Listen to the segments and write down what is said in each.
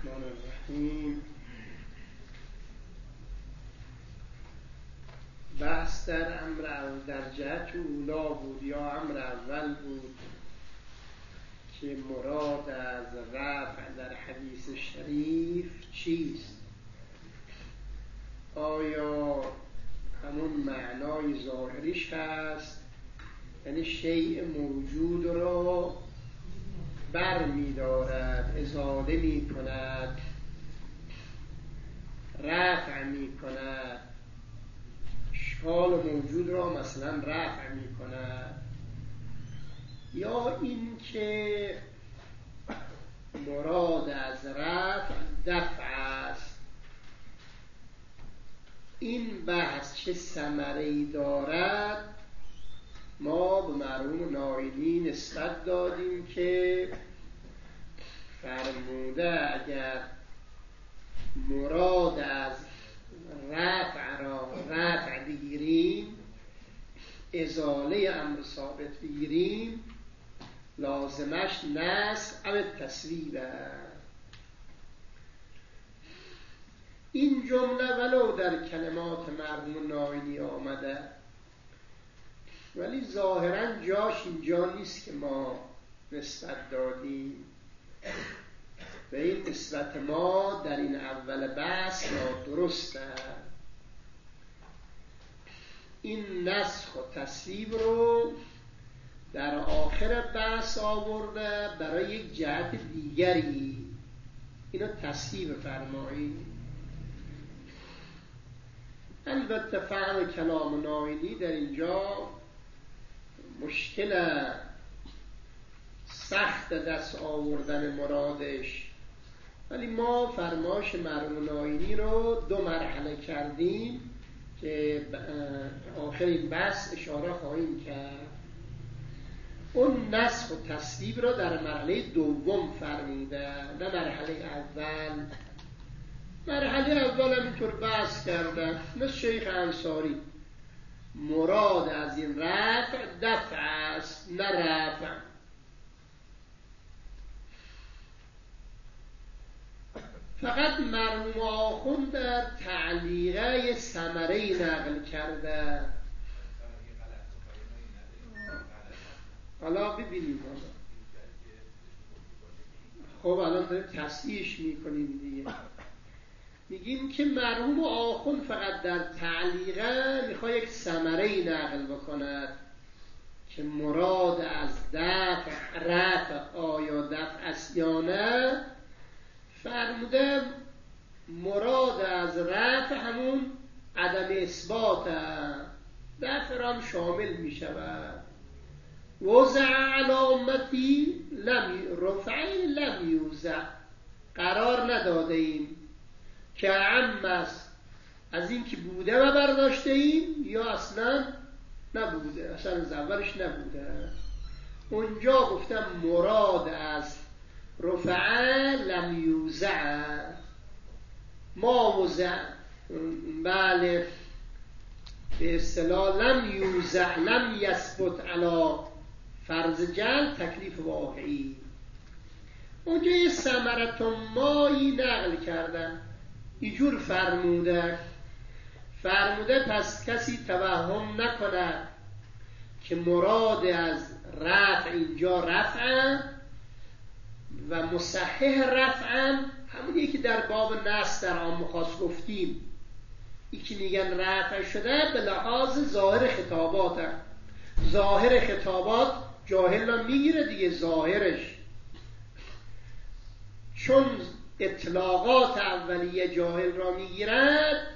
الرحمن الرحیم. بحث در در جهت اولا بود یا امر اول بود که مراد از رفع در حدیث شریف چیست؟ آیا همون معنای ظاهریش هست، یعنی شیء موجود را بر می دارد، ازاله می کند، رفع می کند، اشکال موجود را مثلا رفع می کند، یا این که مراد از رفع دفع است؟ این بحث چه ثمره‌ای دارد؟ ما به مرحوم ناینی نسبت دادیم که فرموده اگر مراد از رفع را رفع بگیریم، ازاله امر ثابت بگیریم، لازمش نسخ او تصویب. این جمله ولو در کلمات مرحوم ناینی آمده، ولی ظاهرا جاش اینجا نیست که ما نسبت دادیم. و این نسبت ما در این اول بحث نادرسته. این نسخ و تصویب رو در آخر بحث آورده برای یک جهت دیگری، اینو تصویب فرمایید. البته فهم کلام ناینی در اینجا مشکل سخت دست آوردن مرادش، ولی ما فرمایش مرحوم ناینی رو دو مرحله کردیم که آخر این بحث اشاره خواهیم کرد. اون نسخ و تصویب رو در مرحله دوم فرموده، نه مرحله اول. مرحله اول هم اینطور بحث کردن مثل شیخ انصاری، مراد از این رفع دفع است نه رفع. فقط مرحوم آخوند در تعلیقه ثمره‌ای نقل کرده. حالا ببینیم. خب الان داریم تصحیحش میکنیم دیگه. میگیم که مرحوم آخوند فقط در تعلیقه میخواد یک ثمره‌ای نقل بکند که مراد از دفع رفع آیا دفع است یا نه. فرموده مراد از رفع همون عدم اثبات، دفع را هم شامل می شود. وضع علی امتی رفعی لم یوزع، قرار نداده ایم که عم است از این که بوده و برداشته ایم یا اصلا نبوده، اصلا از اولش نبوده. اونجا گفتم مراد از رفعه لم یوزع، ما وضع، بله به اصطلاح لم یوزع، لم یثبت علی فرض جل تکلیف واقعی. اونجا یه ثمرت مایی نقل کردن، اینجور فرموده پس کسی توهم نکند که مراد از رفع اینجا رفع و مصحح رفعا همونی که در باب نص در عام خاص گفتیم. یکی میگن رفع شده به لحاظ ظاهر خطابات، ظاهر خطابات جاهل را میگیره دیگه، ظاهرش چون اطلاقات اولیه جاهل را میگیرد،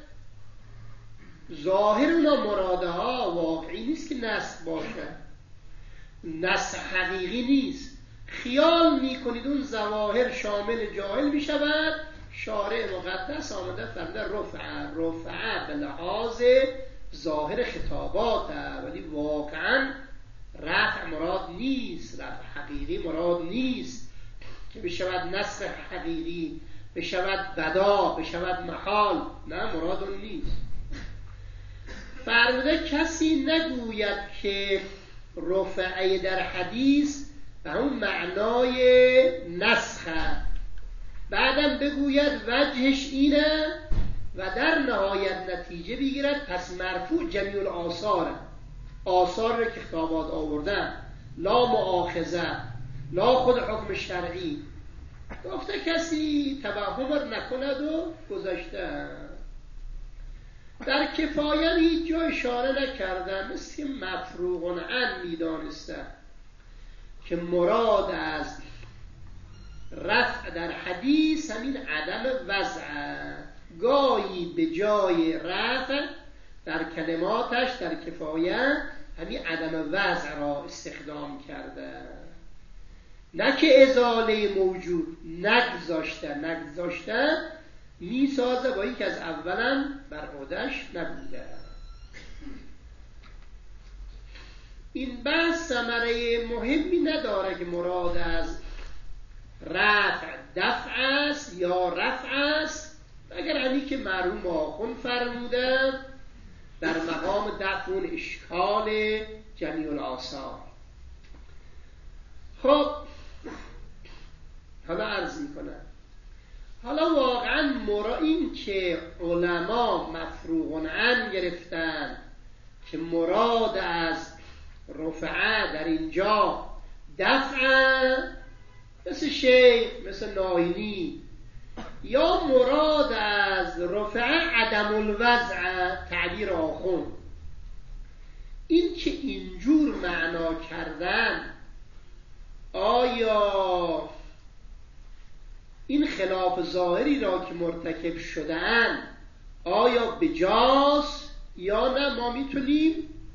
ظاهر اونا مراده ها واقعی نیست که نسخ باشه، نسخ حقیقی نیست. خیال میکنید اون ظواهر شامل جاهل میشود. شارع مقدس آمده فرموده رفع به لحاظ ظاهر خطابات، ولی واقعا رفع مراد نیست، رفع حقیقی مراد نیست که بشود نسخ حقیقی، بشود بدا، بشود محال، نه مراد اون نیست. فرموده کسی نگوید که رفعه در حدیث به همون معنای نسخه، بعدم بگوید وجهش اینه و در نهایت نتیجه بگیرد پس مرفوع جمیع الآثار، آثار رو که خطابات آوردن، لا مؤاخذه، لا خود حکم شرعی، گفته کسی توهم نکند و گذاشته. در کفایه هیچ جا اشاره نکردن، مثل مفروغ عن میدانسته که مراد از رفع در حدیث همین عدم وضع، گاهی به جای رفع در کلماتش در کفایه همین عدم وضع را استخدام کرده، نه که ازاله موجود نگذاشته میسازه با این که از اولا بر عهده‌اش نبوده. این بحث ثمره مهمی نداره که مراد از رفع دفع است یا رفع است، اگر همین که مرحوم آخوند فرموده در مقام دفع اون اشکال جمیع الآثار. خب حالا عرض میکنم، حالا واقعا این که علما مفروغ عن گرفتن که مراد از رفعه در اینجا دفع، مثل شیخ مثل ناینی، یا مراد از رفعه عدم الوضع تعبیر آخوند، این که اینجور معنا کردن آیا این خلاف ظاهری را که مرتکب شدن آیا بجاست یا نه؟ ما میتونیم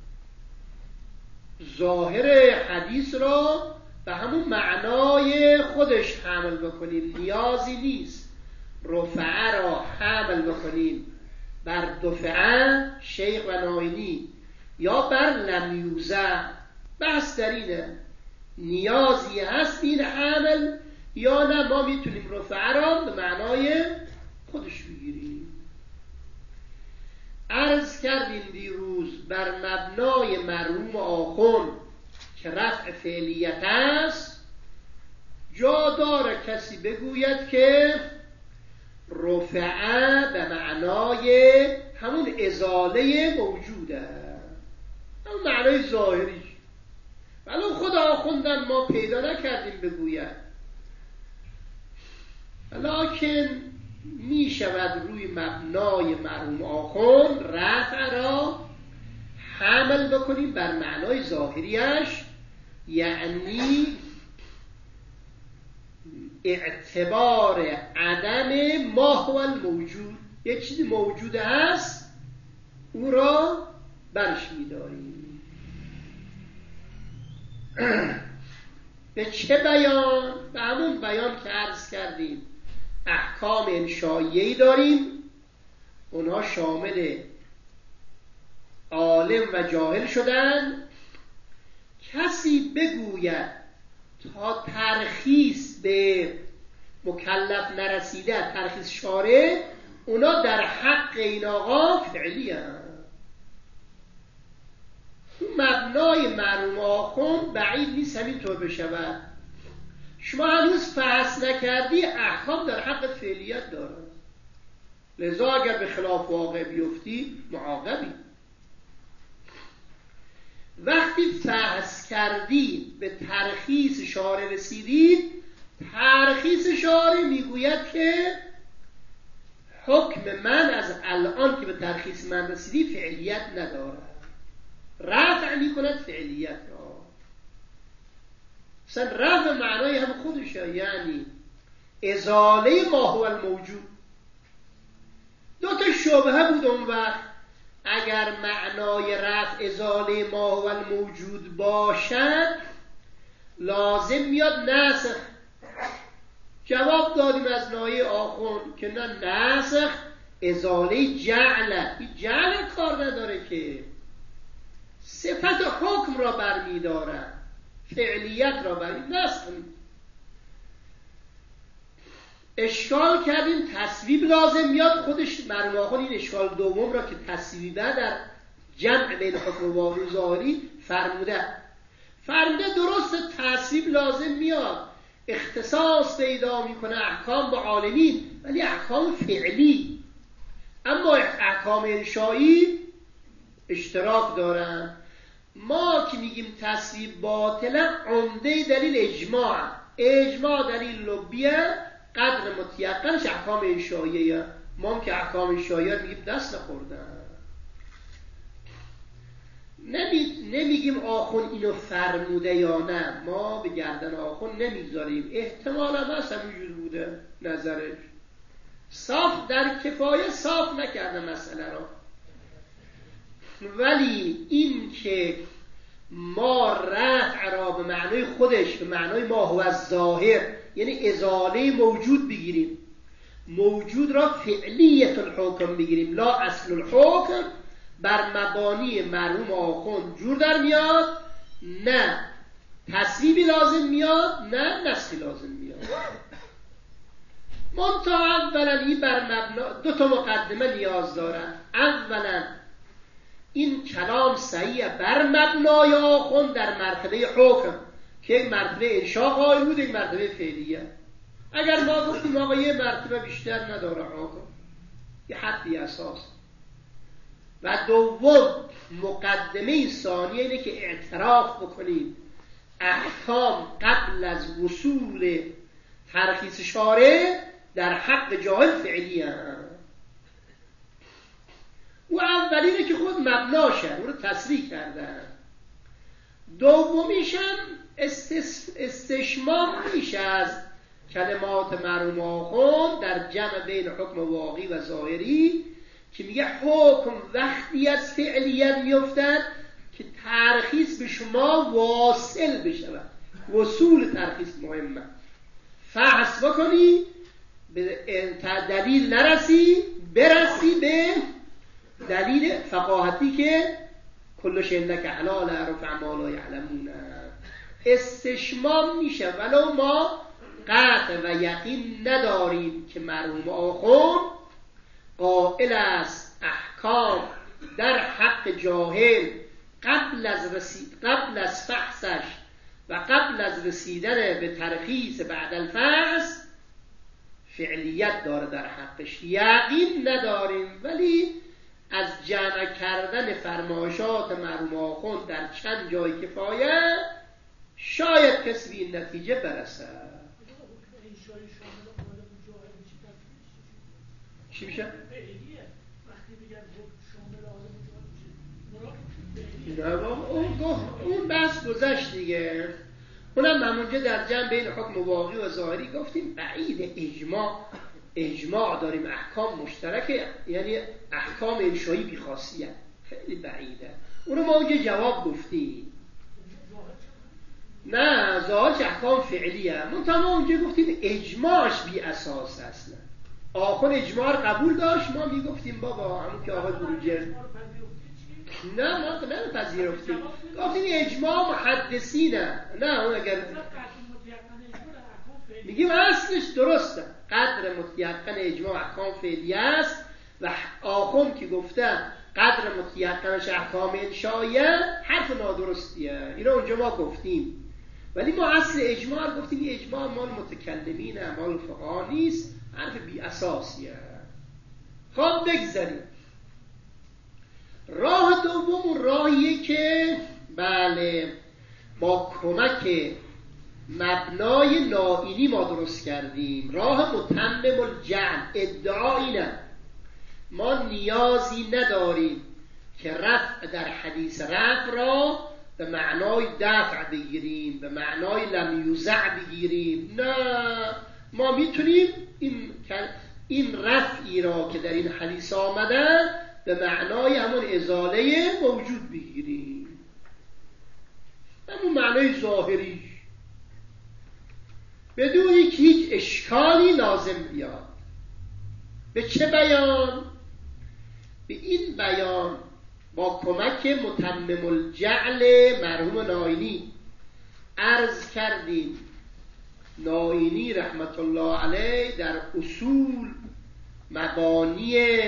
ظاهر حدیث را به همون معنای خودش حمل بکنیم، نیازی نیست رفعه را حمل بکنیم بر دفعه شیخ و ناینی یا بر لم یوزع. بحث در اینه نیازی هست این حمل یا نه، ما میتونیم رفعه را به معنای خودش بگیریم. عرض کردیم دیروز بر مبنای مرحوم آخوند که رفع فعلیت است، جا داره کسی بگوید که رفعه به معنای همون ازاله موجوده، همون معنای ظاهری، ولی خود آخوندم ما پیدا نکردیم بگوید، لکن می شود روی مبنای مرحوم آخوند رفع را حمل بکنیم بر معنای ظاهریش، یعنی اعتبار عدم ما هو الموجود، یک چیزی موجود هست او را برش می‌داریم. به چه بیان؟ به همون بیان که عرض کردیم احکام انشائیه‌ای داریم، اونها شامل عالم و جاهل شدن. کسی بگوید تا ترخیص به مکلف نرسیده، ترخیص شارع، اونا در حق این آقا فعلی هست. مبنای مرحوم آخوند بعید نیست همینطور بشود. شما هنوز فحص نکردی احکام در حق فعلیت داره، لذا اگر به خلاف واقع بیفتی معاقبی. وقتی فحص کردی به ترخیص شارع رسیدید، ترخیص شارع میگوید که حکم من از الان که به ترخیص من رسیدی فعلیت نداره، رفع میکند فعلیت را. مثلا رفع معنای هم خودشه، یعنی ازاله ما هو الموجود. دو تا شبهه بود اون وقت، اگر معنای رفع ازاله ما هو الموجود باشد لازم میاد نسخ. جواب دادیم از نایه آخوند که نه، نسخ ازاله جعله، این جعل کار نداره که صفت حکم را برمی‌داره، فعلیت را نسخ. اشکال کردیم تصویب لازم میاد، خودش مرحوم آخوند این اشکال دوم را که تصویبه در جمع بین حکم واقعی و ظاهری فرموده درست تصویب لازم میاد، اختصاص پیدا میکنه احکام با عالمین، ولی احکام فعلی. اما احکام انشایی اشتراک دارن. ما که میگیم تصویب باطله، عمده دلیل اجماع دلیل لبیه، قدر متیقنش احکام انشاییه. ما که احکام انشاییه میگیم دست نخوردن. نمیگیم آخون اینو فرموده یا نه، ما به گردن آخون نمیذاریم، احتمال هم هست همینجور بوده نظرش. صاف در کفایه صاف نکرده مسئله را. ولی این که ما رفع را به معنای خودش، به معنای ما هو الظاهر، یعنی ازاله موجود بگیریم، موجود را فعلیت الحکم بگیریم، لا اصل الحکم، بر مبانی مرحوم آخوند جور در میاد، نه تصویبی لازم میاد، نه نسخی لازم میاد. منتها اولا این بر مبنا دو تا مقدمه نیاز دارن. اولا این کلام صحیح بر مبنای آخوند در مرتبه حکم که یک مرتبه انشاء قائل بود، یک مرتبه فعلیه. اگر ما گفتیم آقا یه مرتبه بیشتر نداره حکم، یه حدی اساس. و دوم مقدمه ثانیه اینه که اعتراف بکنیم احکام قبل از وصول ترخیص شارع در حق جاهل فعلی هم. و اولینه که خود مبناشه، اون رو تصریح کردن. دومیشم استشمام میشه از کلمات مرحوم آخوند در جمع بین حکم واقعی و ظاهری که میگه حکم وقتی از فعلیت میفتد که ترخیص به شما واصل بشود. وصول ترخیص مهمه. فحص بکنی به دلیل نرسی، برسی به دلیل فقاهتی که کل شیء که حلال رفع ما لا یعلمون. استشمام میشه ولو ما قطع و یقین نداریم که مرحوم آخوند قائل است احکام در حق جاهل قبل از فحصش و قبل از رسیدن به ترخیص بعد الفحص فعلیت داره در حقش. یقین نداریم، ولی از جمع کردن فرمایشات مرحوم آخوند در چند جای کفایه شاید کسی به این نتیجه برسد. چی میشه؟ اون بحث گذشت دیگه. اونم همونجا در جمع بین حکم واقعی و ظاهری گفتیم بعید اجماع داریم احکام مشترکه، یعنی احکام انشایی بیخاصیت خیلی بعیده. اونو ما اونجا جواب گفتیم نه ظاهرش احکام فعلیه. منتها ما اونجا گفتیم اجماعش بی اساس اصلا. آخون اجماع قبول داشت، ما میگفتیم بابا همون که آقای بروجر نه ما نپذیرفتیم، گفتیم اجماع محدثینه. نه اون اگر میگیم اصلش درسته، قدر متیقن اجماع احکام فعلی است و آخون که گفتن قدر متیقنش احکام انشاییه حرف نادرستیه. اینا اونجا ما گفتیم، ولی ما اصل اجماع رو گفتیم اجماع مال متکلمینه، مال فقها نیست، حرف بی اساسیه. خب بگذاریم. راه دوم راهیه که بله با کمک مبنای نائینی ما درست کردیم. راه متمم الجعل. ادعا اینه ما نیازی نداریم که رفع در حدیث رفع را به معنای دفع بگیریم، به معنای لم یوزع بگیریم. نه، ما میتونیم این رفعی را که در این حدیث آمده به معنای همون ازاله موجود بگیریم، همون معنای ظاهریش، بدون که هیچ اشکالی لازم بیاد. به چه بیان؟ به این بیان با کمک متمم الجعل مرحوم نائینی. عرض کردیم نائینی رحمت الله علیه در اصول مبانی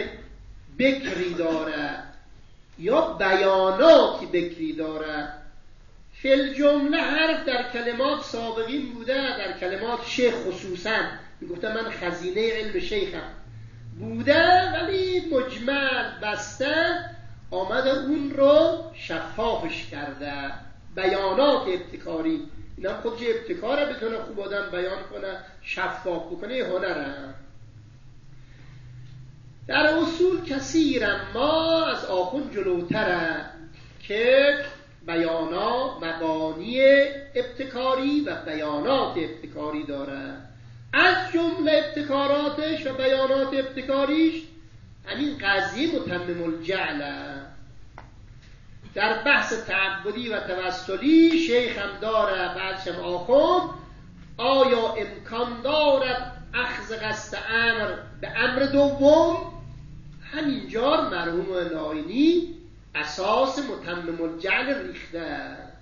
بکری داره یا بیاناتی بکری داره. فی الجمله حرف در کلمات سابقین بوده، در کلمات شیخ خصوصا میگفتن من خزینه علم شیخم بوده، ولی مجمل بسته آمده اون رو شفافش کرده. بیانات ابتکاری، اینا خودش ابتکاره، بتونه خوب آدم بیان کنه، شفاف بکنه، هنره. در اصول کثیرا ما از آخون جلوتره که بیانات مبانی ابتکاری و بیانات ابتکاری داره. از جمله ابتکاراتش و بیانات ابتکاریش همین قضیه متمم الجعله. در بحث تعبدی و توسلی شیخ هم داره، بعدش هم آخوند، آیا امکان دارد اخذ قصد امر به امر دوم؟ همینجا مرحوم ناینی اساس متمم الجعل ریخته،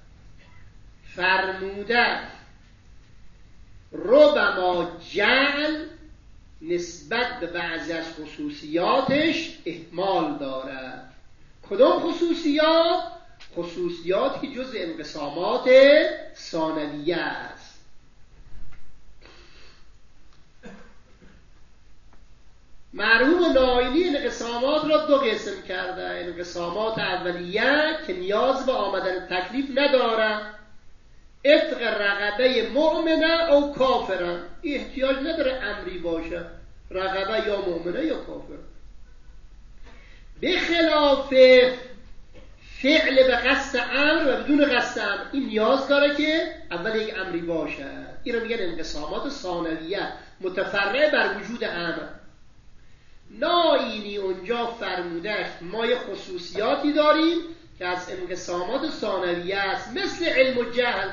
فرموده ربما جعل نسبت به بعضی از خصوصیاتش احتمال داره. کدوم خصوصیات؟ خصوصیات که جز انقسامات ثانویه است. مرحوم ناینی انقسامات را دو قسم کرده. انقسامات اولیه که نیاز به آمدن تکلیف نداره، اتق رقبه مؤمنه او کافره، احتیاج نداره امری باشه، رقبه یا مؤمنه یا کافر. به خلاف فعل به قصد امر و بدون قصد امر، این نیاز داره که اول یک امری باشه. این رو میگن انقسامات ثانویه متفرع بر وجود امر. ناینی اونجا فرموده ما یه خصوصیاتی داریم که از انقسامات ثانویه است، مثل علم و جهل.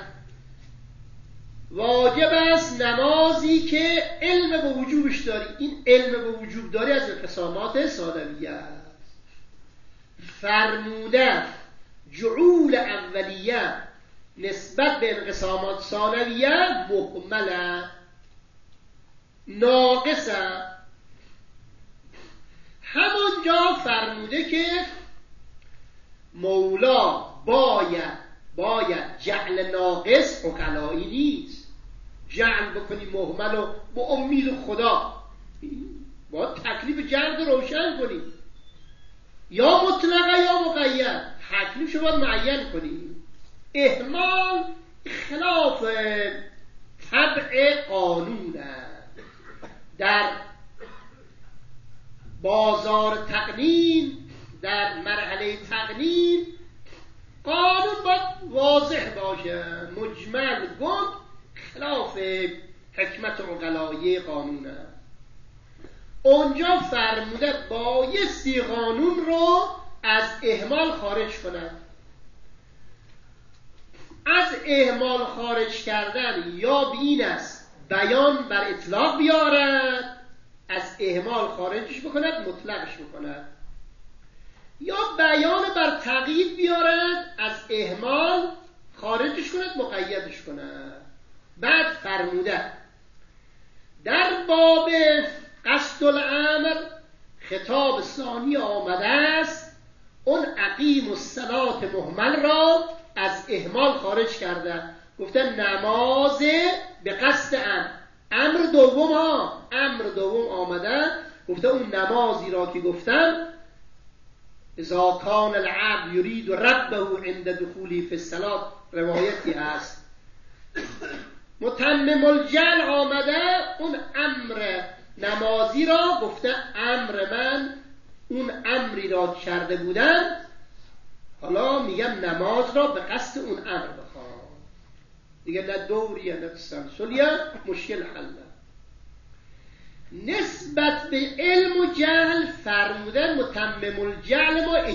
واجب است نمازی که علم به وجوبش داری، این علم به وجوب داری از انقسامات ثانویه است. فرموده جعول اولیه نسبت به انقسامات ثانویه مهمله، ناقصه. همونجا فرموده که مولا باید جعل ناقص عقلایی نیست، جعل بکنی مهمل و با امید خدا، باید تکلیف جعل روشن کنی، یا مطلقه یا مقید، تکلیفشو باید معین کنی. اهمال خلاف طبع قانونه. در بازار تقنین، در مرحله تقنین، قانون باید واضح باشه، مجمل گفت، خلاف حکمت عقلایی قانونه. اونجا فرموده بایستی قانون رو از اهمال خارج کنه. از اهمال خارج کردن یا به این است بیان بر اطلاق بیارد، از اهمال خارجش بکند مطلقش بکند، یا بیان بر تقیید بیارد، از اهمال خارجش کند مقیدش کند. بعد فرموده در باب قصد الامر خطاب ثانی آمده است، اون اقیم الصلاة مهمل را از اهمال خارج کرده، گفتن نماز به قصد امر دوم آمده، گفته اون نمازی را که گفتم اذا کان العبد یرید ربه عند دخولی فی الصلاة، روایتی هست. متمم الجعل آمده، اون امر نمازی را گفته امر من اون امری را کرده بودم، حالا میگم نماز را به قصد اون امر بخوام، دیگه نه دوریه نه تسلسلیه، مشکل حله. نسبت به علم و جهل فرمودن متمم الجعل ما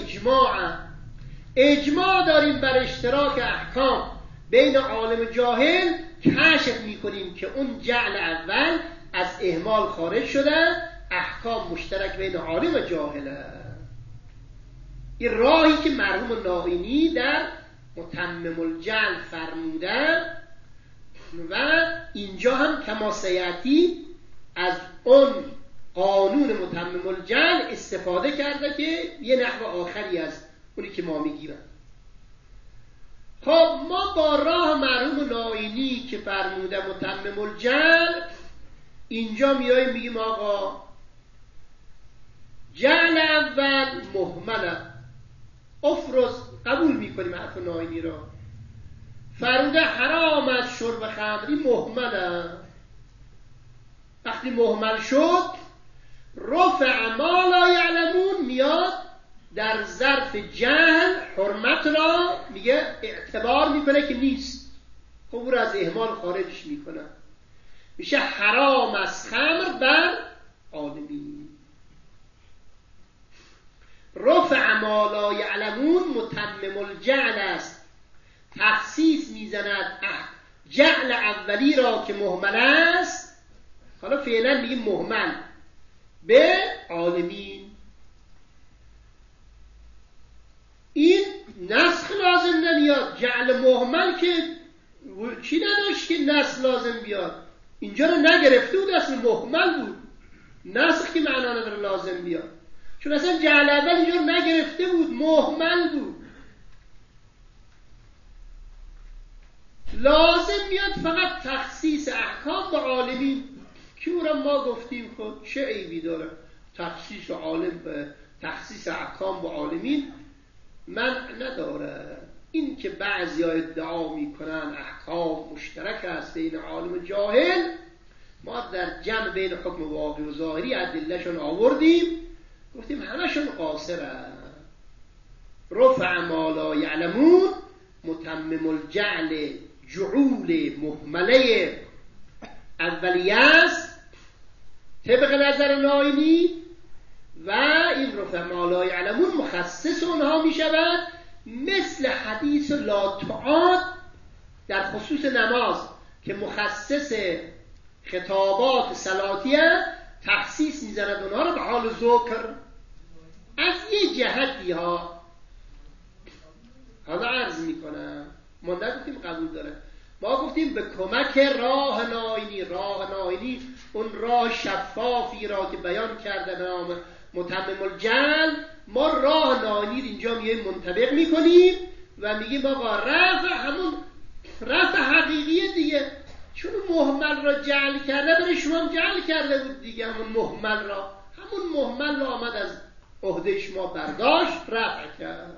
اجماع داریم بر اشتراک احکام بین عالم و جاهل، کشف میکنیم که اون جعل اول از اهمال خارج شده، احکام مشترک بین عالم و جاهله. این راهی که مرحوم ناینی در متمم الجعل فرموده و اینجا هم کما سیاتی از اون قانون متمم الجعل استفاده کرده که یه نحو آخری از اونی که ما میگیم. خب ما با راه مرحوم نائینی که فرموده متمم الجعل، اینجا میاییم میگیم آقا جعل اول مهمله، افرز، قبول میکنیم حرف نائینی را. فرموده حرام از شرب خمری مهمله، وقتی مهمل شد رفع ما لا یعلمون میاد در ظرف جهل حرمت را میگه اعتبار میکنه که نیست، خب او را از اهمال خارجش میکنه، میشه حرام از خمر بر عالمین. رفع ما لا یعلمون متمم الجعل است، تخصیص میزند جعل اولی را که مهمل است، حالا فعلا میگیم مهمل، به عالمین. این نسخ لازم نمیاد، جعل مهمل که چی نداشت که نسخ لازم بیاد، اینجا رو نگرفته بود، اصلا مهمل بود، نسخ که معنا نداره لازم بیاد، چون اصلا جعل اول اینجا رو نگرفته بود، مهمل بود. لازم میاد فقط تخصیص احکام به عالمین که او را ما گفتیم خود چه عیبی داره تخصیص عالم به تخصیص احکام به عالمین، من نداره. این که بعضی ها ادعا میکنن احکام مشترک است بین عالم جاهل، ما در جمع بین حکم واقعی و ظاهری ادلهشون آوردیم، گفتیم همشون قاصره. رفع ما لا یعلمون متمم الجعل جعول مهمله اولیه است طبق نظر نائینی، و این رفع ما لا یعلمون مخصص اونها می شود، مثل حدیث لا تعاد در خصوص نماز که مخصص خطابات صلاتیه، تخصیص می زند اونها رو به حال ذکر. از یه جهتی ها حالا عرض می کنم، ما نگفتیم قبول داره، ما گفتیم به کمک راه نائینی، راه نائینی اون راه شفافی را که بیان کرده به نام متمم الجعل، ما راه نائینی اینجا میایم منطبق میکنیم و میگیم آقا رفع همون رفع حقیقیه دیگه، چون مهمل را جعل کرده برای شما هم جعل کرده بود دیگه، همون مهمل را، همون مهمل را آمد از عهده شما برداشت رفع کرد.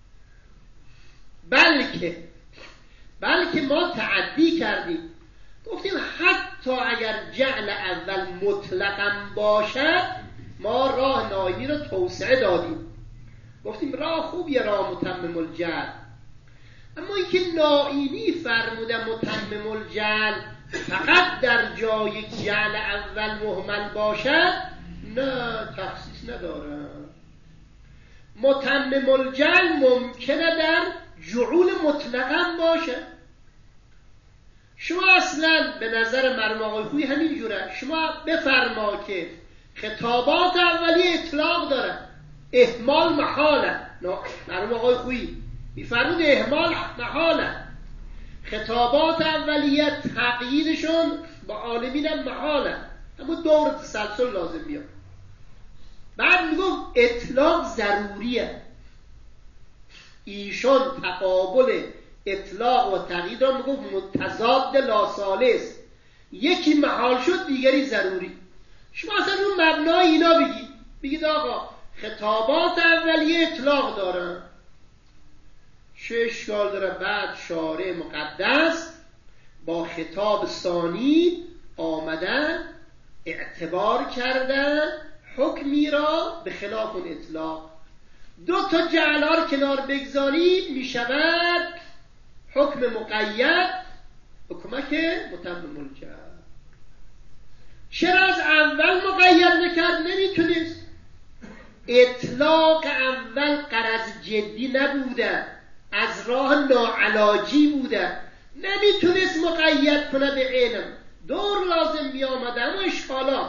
بلکه ما تعدی کردیم، گفتیم حتی اگر جعل اول مطلقاً باشد ما راه نائینی رو توسعه دادیم، گفتیم راه خوبیه راه متمم الجعل، اما اینکه نائینی فرموده متمم الجعل فقط در جای جعل اول مهمل باشد، نه تخصیص نداره. متمم الجعل ممکنه در جعول مطلقاً باشه. شما اصلا به نظر مرحوم آقای خویی همین جوره، شما بفرما که خطابات اولیه اطلاق داره، اهمال محاله، مرحوم آقای خویی میفرمود اهمال محاله، خطابات اولیه تقییدشون با عالمین هم محاله، اما دور تسلسل لازم میاد. بعد میگم اطلاق ضروریه، ایشون تقابل اطلاق و تقیید را میگم متضاد لاثالث، یکی محال شد دیگری ضروری. شما اصلا اون مبنای اینا بگید آقا خطابات اولیه اطلاق دارن، چه اشکال داره بعد شارع مقدس با خطاب ثانی آمدن اعتبار کردن حکمی را به خلاف اون اطلاق، دو تا جعلار کنار بگذارید می شود حکم مقید به کمک متمم الجعل. چرا از اول مقید نکرد؟ نمیتونست، اطلاق اول غرض جدی نبوده، از راه ناعلاجی بوده، نمیتونست مقید کنه به علم، دور لازم می آمده، اما اشکالات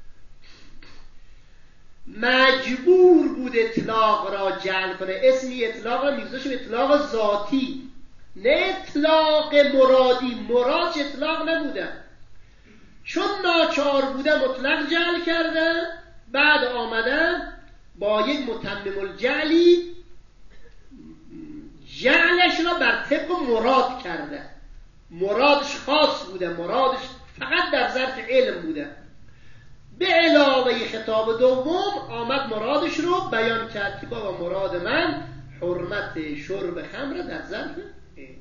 مجبور بود اطلاق را جعل کنه. اسمی اطلاق را میگذاشت به اطلاق ذاتی، نه اطلاق مرادی، مراد اطلاق نبوده، چون ناچار بوده مطلق جعل کرده، بعد آمدن با یک متمم الجعلی جعلش را بر طبق مراد کرده، مرادش خاص بوده، مرادش فقط در ظرف علم بوده. به علاوه خطاب دوم آمد مرادش رو بیان کرد که بابا مراد من حرمت شرب خمر در ظرف علم.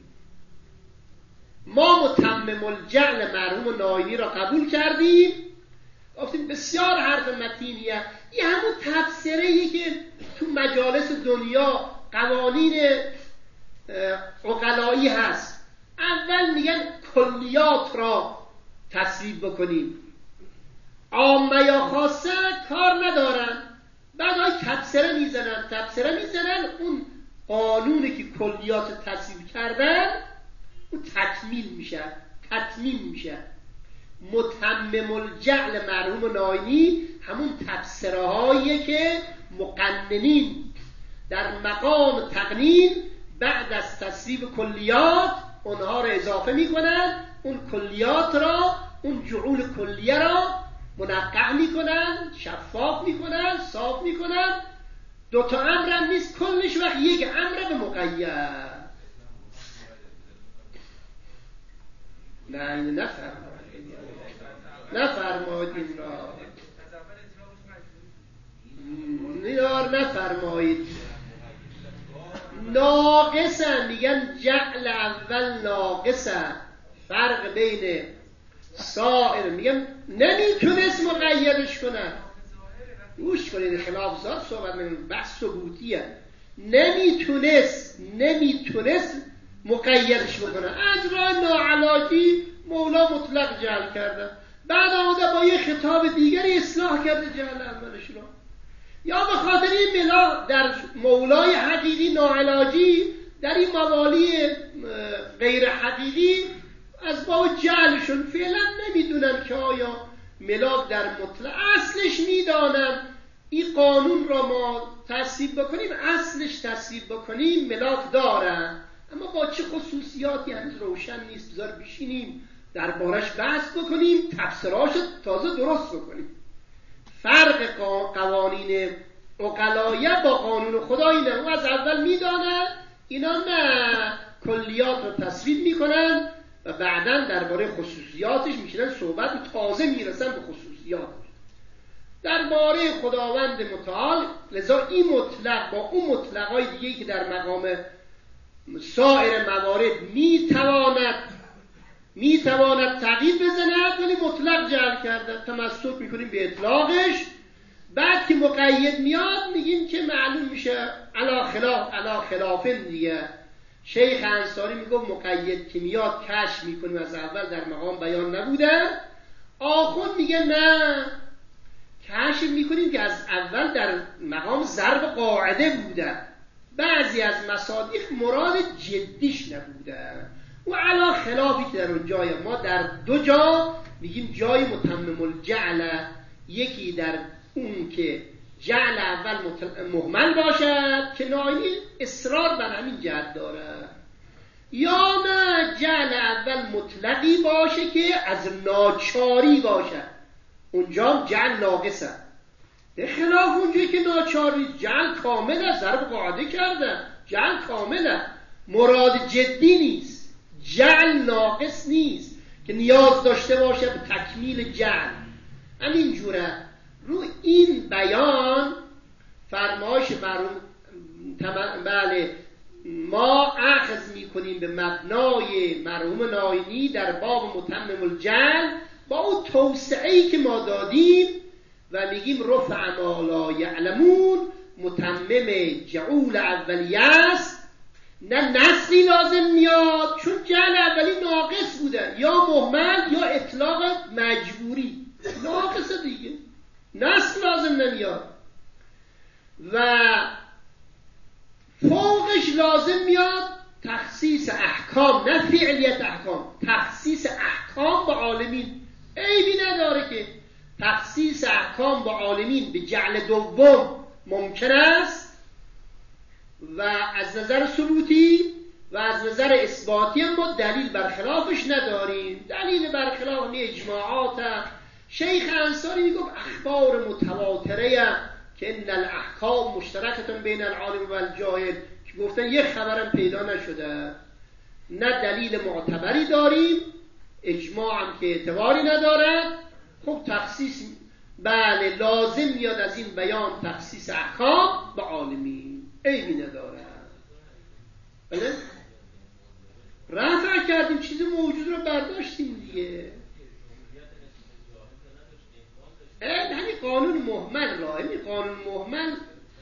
ما متمم الجعل مرحوم ناینی را قبول کردیم، گفتیم بسیار حرف متینیه. این همون تفسیریه که تو مجالس دنیا قوانین عقلایی هست. اول میگن کلیات را تصویب بکنیم، عامه یا خاصه کار ندارن، بعد های تفسیره میزنن اون قانونی که کلیات تصویب کردن اون تکمیل میشه. متمم الجعل مرحوم ناینی همون تفسیره هاییه که مقننین در مقام تقنین بعد از تصویب کلیات اونها را اضافه میکنن، اون کلیات را، اون جعول کلیه را منقع میکنن، شفاف میکنن، صاف میکنن. دوتا امر هم نیست، کلش وقت یک امر به مقید. نه این نفرمایید این را نفرمایید. ناقصه میگن جعل اول ناقصه، فرق بین سائر میگن نمیتونست مقیدش کنن. گوش کنید، خلاف ذات صحبت میکنن، بحث ثبوتیه. نمیتونست مقیدش بکنن. از راه ناعلاجی مولا مطلق جعل کرده، بعد آمده با یه خطاب دیگری اصلاح کرده جعل اولش رو. یا به خاطر این ملا در مولای حقیقی ناعلاجی، در این موالی غیر حقیقی از باب جعلشون فعلا نمیدونن که آیا ملاک در مطلق اصلش میدانن این قانون را ما تصویب بکنیم، اصلش تصویب بکنیم ملاک دارن، اما با چه خصوصیاتی هنوز روشن نیست. بذار بشینیم دربارش بحث بکنیم، تفسیراش تازه درست بکنیم. فرق قوانین عقلایه با قانون خدا اینه. اون از اول میدانن، اینا نه، کلیات رو تصویب میکنن و بعداً درباره خصوصیاتش میشنن صحبت، تازه میرسن به خصوصیاتش درباره خداوند متعال. لذا این مطلق با اون مطلقای دیگه‌ای که در مقام سایر موارد میتواند تغییر بزند، ولی مطلق جعل کرده، تمسک میکنیم به اطلاقش. بعد که مقید میاد میگیم که معلوم میشه علا خلافن دیگه. شیخ انصاری میگه مقید که میاد کشف میکنیم، از اول در مقام بیان نبوده. آخوند میگه نه، کشف میکنیم که از اول در مقام ضرب قاعده بوده، بعضی از مصادیق مراد جدیش نبوده. و علا خلافی که در اون جای ما در دو جا میگیم جای متمم الجعل، یکی در اون که جعل اول مهمل باشد که ناینی اصرار بر همین جهت داره، یا نه جعل اول مطلقی باشه که از ناچاری باشه، اونجا جعل ناقصه. به خلاف اونجایی که ناچاری، جعل کامله، ضرب قاعده کرده، جعل کامله، مراد جدی نیست، جعل ناقص نیست که نیاز داشته باشه به تکمیل جعل. همین جوره. رو این بیان فرمایش بله ما اخذ میکنیم به مبنای مرحوم ناینی در باب متمم الجعل با اون توسعه‌ای که ما دادیم و میگیم رفع ما لا یعلمون متمم جعول اولیه است. نه نسلی لازم میاد، چون جعل اولی ناقص بوده، یا مهمل یا اطلاق مجبوری، ناقصه دیگه، نسل لازم نمیاد. و فوقش لازم میاد تخصیص احکام، نه فعلیت احکام، تخصیص احکام با عالمین. عیبی نداره که تخصیص احکام با عالمین به جعل دوم ممکن است و از نظر ثبوتی و از نظر اثباتی ما دلیل برخلافش نداریم. دلیل برخلاف اجماعات شیخ انصاری میگفت اخبار متواتره که ان الاحکام مشترکتون بین العالم و الجاهل، که گفتن یک خبرم پیدا نشده، نه دلیل معتبری داریم، اجماع هم که اعتباری ندارد. خب تخصیص بله لازم میاد از این بیان تخصیص احکام به عالمین، عیبی نداره. بله رفع کردیم، چیز موجود رو برداشتیم دیگه. همین قانون مهمل را، همین قانون مهمل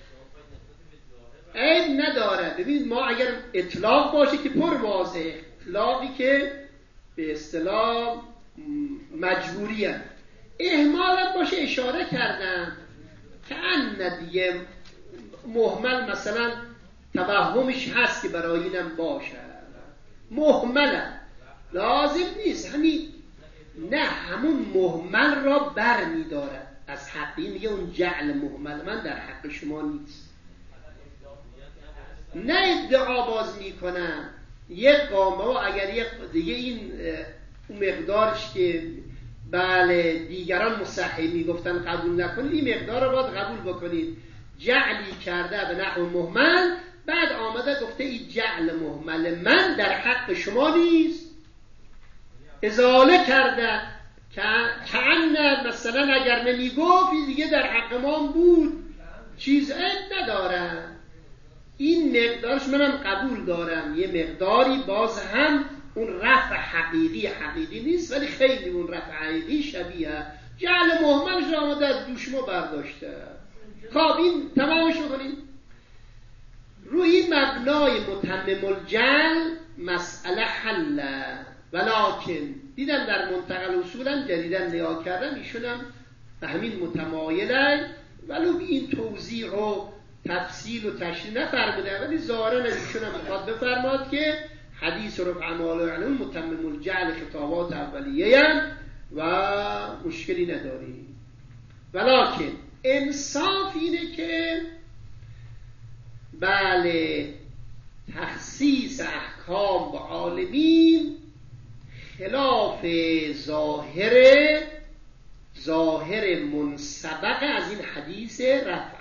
عیب نداره. ببینید ما اگر اطلاق باشه که پر واضح، اطلاقی که به اصطلاح مجبوریه، اهمال هم باشه اشاره کردم که ان دیگه مهمل مثلا توهمش هست که برای اینم باشه، مهمل لازم نیست. همین نه، همون مهمل را بر می‌داره از حقی، میگه اون جعل مهمل من در حق شما نیست. نه ادعا باز میکنم یک قامه و اگر یک دیگه این مقدارش که بله دیگران مصحح میگفتن قبول نکنید، این مقدار رو باید قبول بکنید. جعلی کرده به نحو مهمل، بعد آمده گفته این جعل مهمل من در حق شما نیست، ازاله کرده که مثلا اگر نمیگفت دیگه در حق ما بود، چیز نداره. این مقدارش منم قبول دارم، یه مقداری باز هم اون رفع حقیقی نیست، ولی خیلی اون رفع حقیقی شبیه جعل مهملش را آمده از دوش ما برداشته. خب این تمامش کنیم. روی این مبنای متمم الجعل مسئله حله، ولکن دیدم در منتقل اصولم جدیدن نیا کردم ایشونم به همین متمایله، ولو این توضیح و تفصیل و تشریح نفرموده، ولی ظاهرا ایشونم میخواد بفرماد که حدیث رفع اعمال العلوم متمم الجعل خطابات اولیه هم و مشکلی نداریم. ولکن انصاف اینه که بله تخصیص احکام به عالمین خلاف ظاهر منسبق از این حدیث رفع.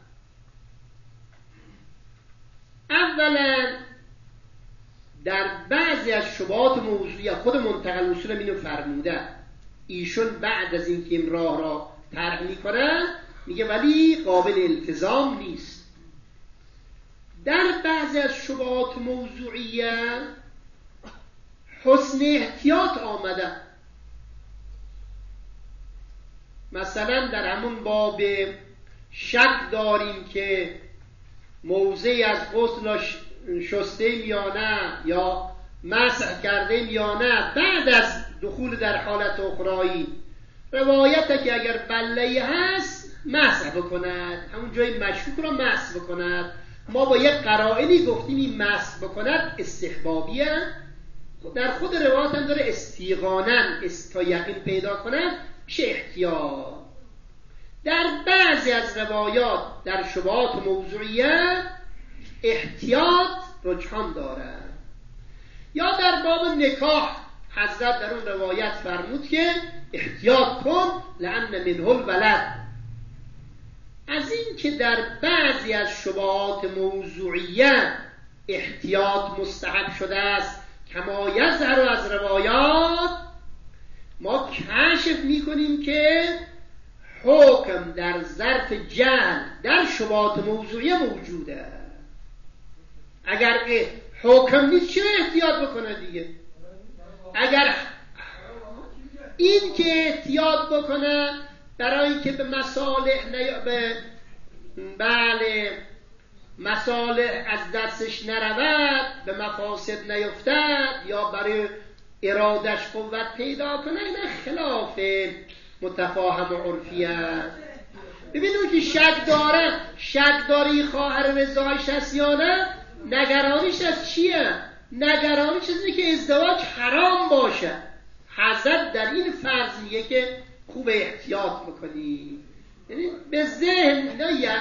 اولا در بعضی از شبهات موضوعی خود منتقل اصول اینو فرموده، ایشون بعد از اینکه این راه را طرح میکنه میگه ولی قابل التزام نیست. در بعضی از شبهات موضوعیه حسن احتیاط آمده، مثلا در همون باب شک داریم که موضعی از غسل شسته یا نه، یا مسح کرده یا نه بعد از دخول در حالت اخرایی، روایته که اگر بله‌ای هست مسح بکند، همون جای مشکوک را مسح بکند. ما با یک قرائنی گفتیم این مسح بکند استحبابیه، در خود روایت هم داره استیقانن تا یقین پیدا کند چه احتیاط. در بعضی از روایات در شبهات موضوعیه احتیاط رجحان داره. یا در باب نکاح حضرت در اون روایت فرمود که احتیاط کن لأن منه الولد. از این که در بعضی از شبهات موضوعیه احتیاط مستحب شده است کما یظهر از روایات، ما کشف میکنیم که حکم در ظرف جعل در شبهات موضوعیه موجوده. اگر حکم نیست چه احتیاط بکنه دیگه؟ اگر این که احتیاط بکنه برای که به مصالح مصالح از دستش نرود، به مفاسد نیفتد، یا برای ارادش قوت پیدا کنه، این خلاف متفاهم و عرفیه. ببینید که شک داری خواهر رضایش هست یا نه، نگرانیش از چیه؟ نگرانیش از اینه که ازدواج حرام باشه. حضرت در این فرض میگه که خوب احتیاط بکنی، یعنی به ذهن نیاد.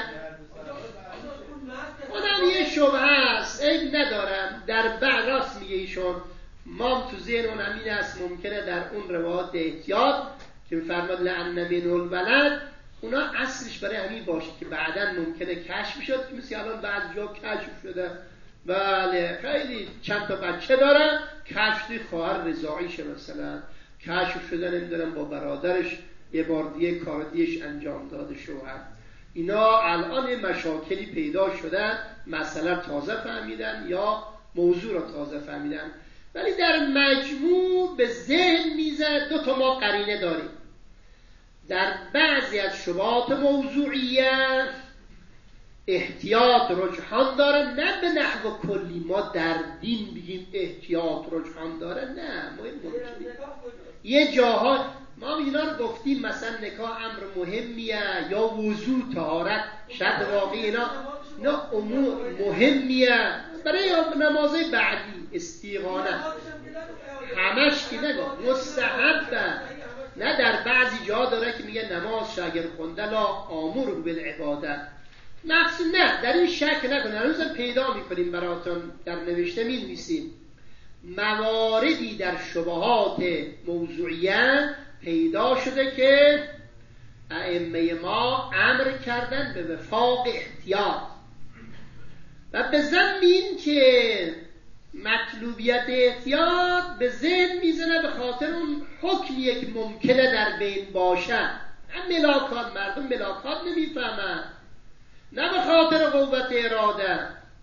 اونم یه شبه هست، عیب ندارم در بعد راست میگه ایشون، ما تو ذهن اون همین هست، ممکنه در اون روایات احتیاط که میفرماد لأن من الولد اونا اصلش برای همین باشه که بعداً ممکنه کشف شد، که مثل الان بعض جا کشف شده بله خیلی چند تا بچه دارن، کشف خواهر رضاعیشه مثلا، کشف شده نمیدونم با برادرش یه بار دیگه کار دیش انجام داده شوهر. اینا الان مشاکلی پیدا شدن، مسئله تازه فهمیدن یا موضوع رو تازه فهمیدن، ولی در مجموع به ذهن میزد دو تا ما قرینه داریم. در بعضی از شبهات موضوعیه احتیاط رجحان داره، نه به نحو کلی ما در دین بگیم احتیاط رجحان داره، نه یه جاها ما اینا رو گفتیم، مثلا نکاح امر مهمیه یا وضو طهارت شرط واقعی، اینا امور مهمیه برای نمازهای بعدی استیقانه همش که نگاه مستحبه، نه در بعضی جا داره که میگه نماز شاگر خونده لا آمر بالعبادت مقصود، نه در این شک نکن. هنوزم پیدا میکنیم براتون در نوشته می‌نویسیم مواردی در شبهات موضوعیه پیدا شده که ائمه ما امر کردن به وفاق احتیاط و به ضمن که مطلوبیت احتیاط به ذهن میزنه به خاطر اون حکمیه که ممکنه در بین باشه. هم ملاکات، مردم ملاکات نمیفهمن، نه به خاطر قوت اراده.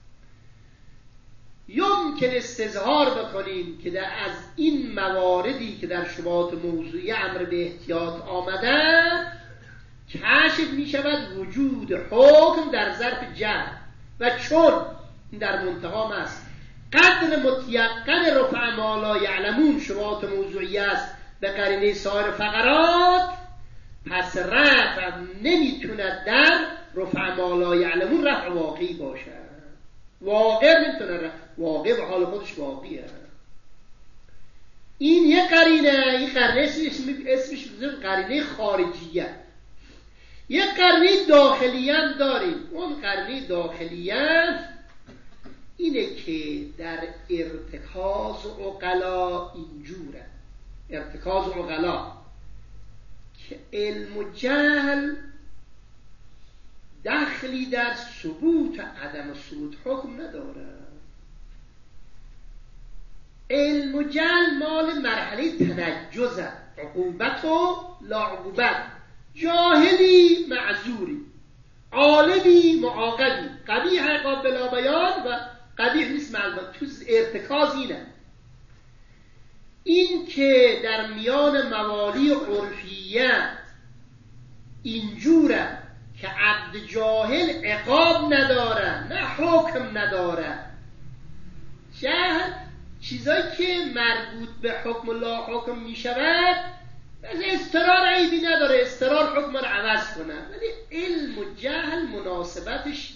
یمکن استظهار بکنیم که از این مواردی که در شبهات موضوعی امر به احتیاط آمده کشف می شود وجود حکم در ظرف جهل و چون در منتهام است قدر متیقن رفع ما لا یعلمون شبهات موضوعی است به قرینه سایر فقرات، پس رفع نمیتوند در رفع ما لا یعلمون رفع واقعی باشد. واقع نمیتونه رفع، واقع به حال خودش واقعیه. این یه قرینه، این قرینه اسمش قرینه خارجیه. یه قرینه داخلیه هم داریم. اون قرینه داخلیه اینه که در ارتکاز عقلا اینجوره، ارتکاز عقلا که علم و جهل دخلی در ثبوت عدم ثبوت حکم نداره. علم و جهل مال مرحله تنجزه، عقوبت و لا عقوبت، جاهلی معذوری، عالمی معاقبی، قبیح قابل بیان و قبیح نیست معلومات. تو ارتکاز اینه، این که در میان موالی عرفیه اینجوره که عبد جاهل عقاب نداره نه حکم نداره. جهل چیزایی که مربوط به حکم الله حکم می شود استرار عیبی نداره، استرار حکم رو عوض کنه، ولی علم و جهل مناسبتش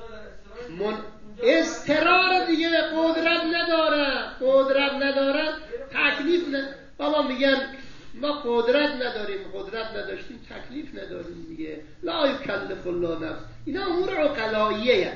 استرار دیگه قدرت نداره تکلیف بابا میگن ما قدرت نداشتیم تکلیف نداریم دیگه، لا یکلف الله نفس. اینا امور عقلاییه،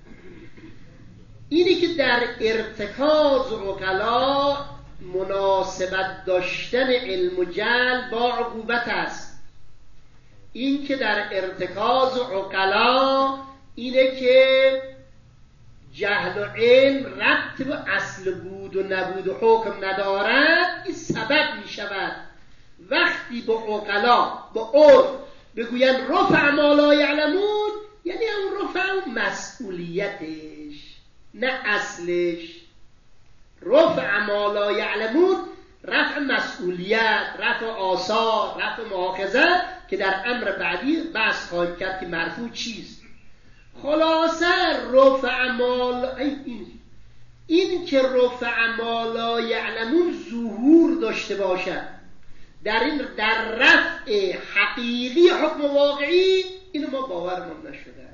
اینی که در ارتکاز عقلا مناسبت داشتن علم و جهل با عقوبت است. این که در ارتکاز عقلا اینه که جهل و علم ربط به اصل بود و نبود و حکم ندارد، این سبب می شود وقتی به عقلا به عرف بگوین رفع ما لا یعلمون، یعنی اون رفع مسئولیتش نه اصلش. رفع ما لا یعلمون رفع مسئولیت، رفع آثار، رفع مؤاخذه که در امر بعدی بحث خواهیم کرد که مرفوع چیست. خلاصه رفع ما این که رفع ما لا یعلمون ظهور داشته باشد در رفع حقیقی حکم واقعی، اینو ما باورمون نشده.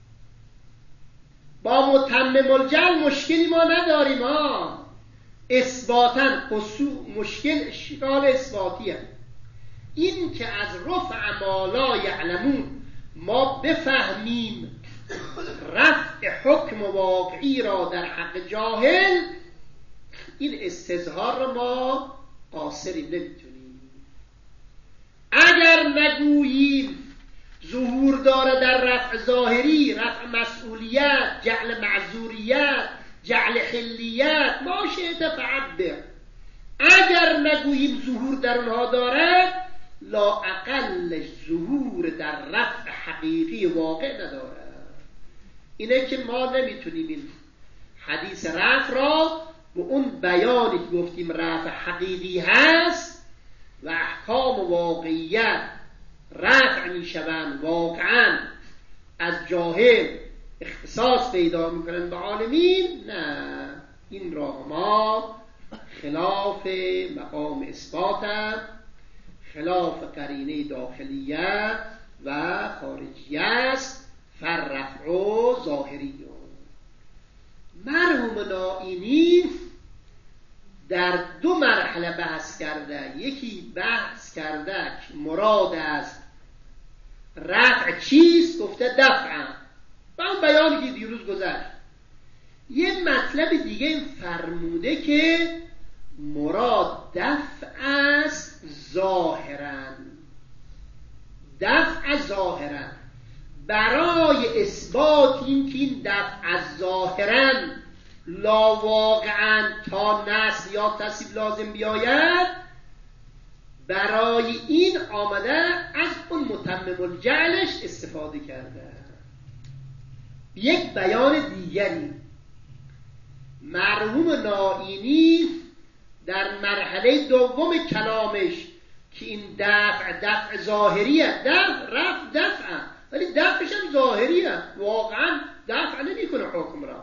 با متمم الجهل مشکلی ما نداریم اثباتاً مشکل اشکال اثباتیه. این که از رفع ما لا یعلمون ما بفهمیم رفع حکم واقعی را در حق جاهل، این استظهار را ما قاصری نمیتونیم. اگر نگوییم ظهور داره در رفع ظاهری، رفع مسئولیت، جعل معذوریت، جعل خلیت ما شئت فعبر، اگر نگوییم ظهور در اونها دارد، لا اقل ظهور در رفع حقیقی واقع ندارد. اینه که ما نمیتونیم این حدیث رفع را و اون بیانی که گفتیم رفع حقیقی هست و احکام واقعیت رفع میشوند واقعا از جاهل اختصاص پیدا میکنن به عالمین، نه، این را ما خلاف مقام اثبات، خلاف قرینه داخلیه و خارجیه است. فررفع و ظاهری. مرحوم نائینی در دو مرحله بحث کرده. یکی بحث کرده که مراد است رفع چیست، گفته دفعه، و اون بیانی که دیروز گذشت. یه مطلب دیگه این فرموده که مراد دفع است ظاهرا، دفع ظاهرا. برای اثبات این که این دفع ظاهرا لا واقعا تا نسل یا تصیب لازم بیاید، برای این آمده از اون متمم الجعلش استفاده کرده. یک بیان دیگری مرحوم نائینی در مرحله دوم کلامش که این دفع ظاهریه، رفع دفعه، ولی دفعش هم ظاهریه، واقعا دفع نمی کنه حکم را.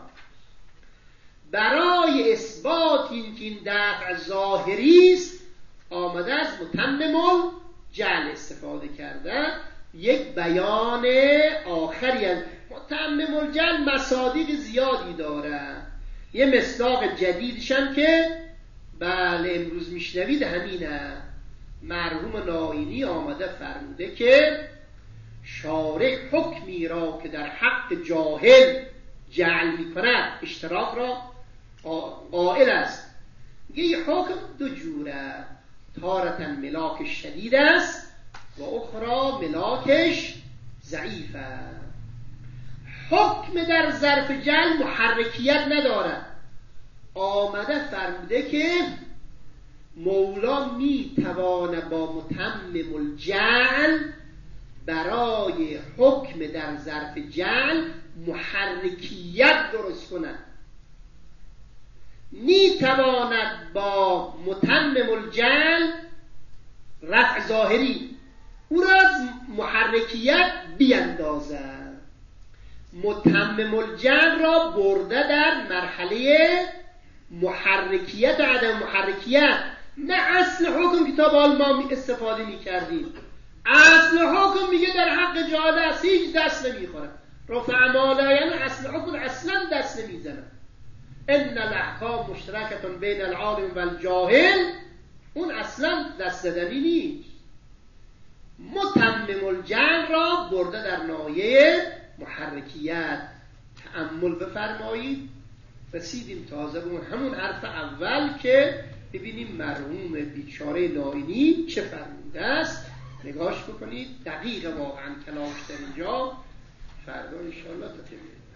برای اثبات این که این دفع ظاهری است آمده از متمم الجعل استفاده کرده. یک بیان آخری از متمم الجعل مصادیق زیادی داره. یه مصداق جدیدش هم که بله امروز میشنوید همینه. مرحوم نائینی آمده فرموده که شارع حکمی را که در حق جاهل جعل میکند، اشتراک را قائل است. یه حکم دو جوره، تارتا ملاکش شدید است و اخرى ملاکش ضعیف است. حکم در ظرف جعل محرکیت نداره. آمده فرموده که مولا میتوانه با متمم الجعل برای حکم در ظرف جعل محرکیت درست کند. میتواند با متمم الجعل رفع ظاهری او را از محرکیت بیندازد. متمم الجعل را برده در مرحله محرکیت و عدم محرکیت، نه اصل حکم کتاب آلمان استفاده می کردیم. اصل حکم میگه در حق جاهل است، هیچ دست نمیخوره. رفع مالا یعنی اصل حکم اصلا دست نمیزنه. ان الاحکام مشترکتون بین العالم و الجاهل، اون اصلا دست دادنی نیست. متمم الجعل را برده در ناحیه محرکیت. تأمل بفرمایید. رسیدیم تازه به همون حرف اول که ببینیم مرحوم بیچاره نائینی چه فرموده است. نگاش بکنید، دقیق واقعا کلامش در اینجا. فردا انشاءالله تا